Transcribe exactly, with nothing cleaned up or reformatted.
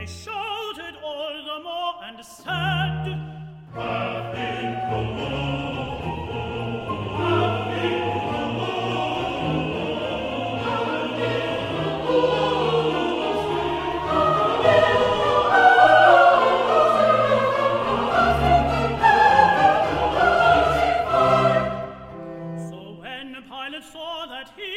they shouted all the more and said, Happy Cologne, Happy Pilate saw that he